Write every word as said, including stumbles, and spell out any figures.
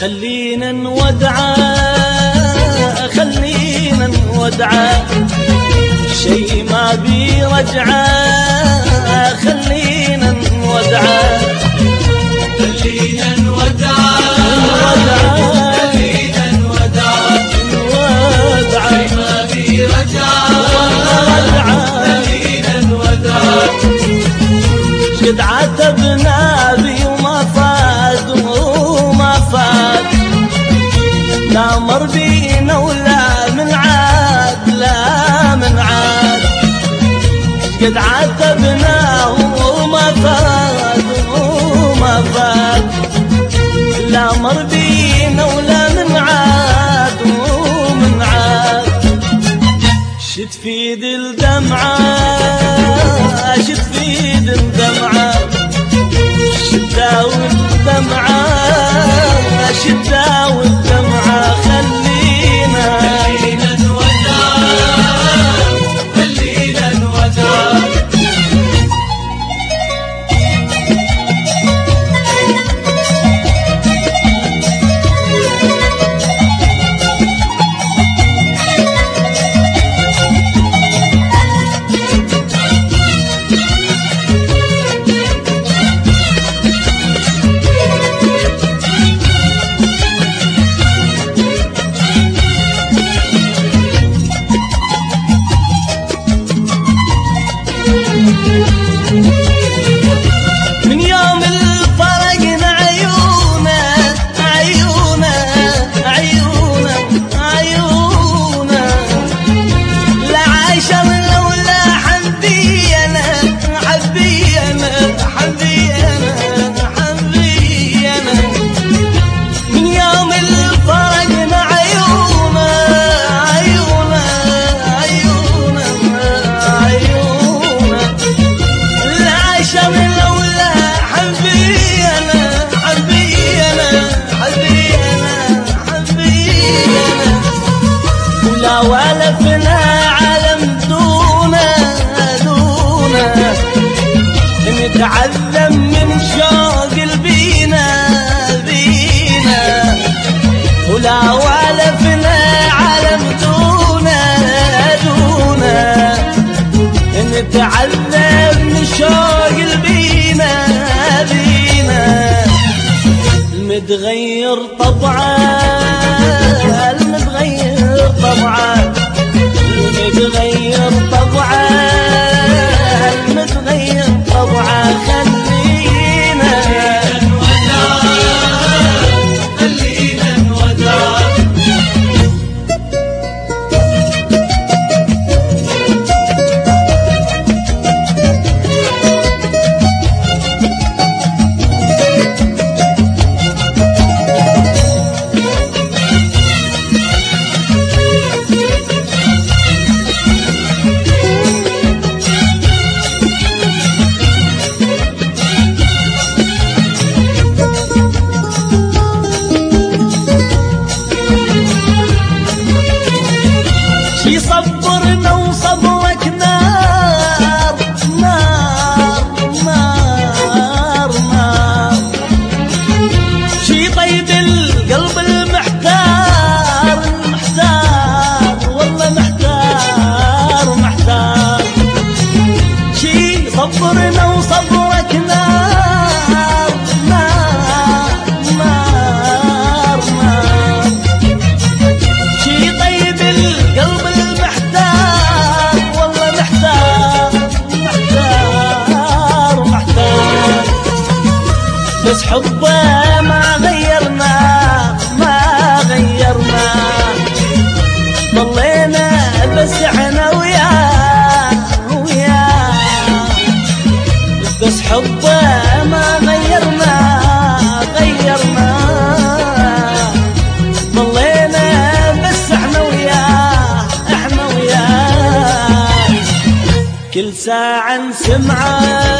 خلينا نودعه خلينا نودعه شي ما بيرجعه خلينا نودعه خلينا نودعه خلينا نودعه شي ما بيرجعه خلينا نودعه قد عاتبنا بي وما فاد وما فاد لا مر بينا ولا من عاد لا من عاد قد عاتبنا وما فاد وما فاد لا مر بينا ولا من عاد ومن عاد شد في ذي الدمعة شد في ذي الدمعة شداوي الدمعة شداوي الدمعة خلينا خلينا نودعه خلينا نودعه من يوم الفرقنا عيونا عيونا عيونا عيونا لا عايشة من لولا حبينا حبينا حبينا حبينا من يوم الفرقنا عيونا عيونا عيونا عيونا لا عايشة من لولا حبينا حبينا حبينا حبينا ولا ولفنا عالم دونا دونا نتعذب من شوق البينا بينا ولا ولفنا عالم دونا دونا نتعذب من شوق البينا بينا المتغير طبعا المتغير طبعا المتغير طبعا المتغير طبعا خلينا خلينا نودعه شي صبرنا وصبرك نار نار نار نار شي طيب القلب المحتار المحتار والله محتار محتار شي صبرنا وصبرك نار نار نار نار شي طيب القلب المحتار والله محتار محتار محتار بس حبه ما غيرنا ما غيرنا ضلينا بس احنا وياه وياه بس حبه ما غيرنا غيرنا ضلينا بس احنا وياه احنا وياه كل ساعة نسمعه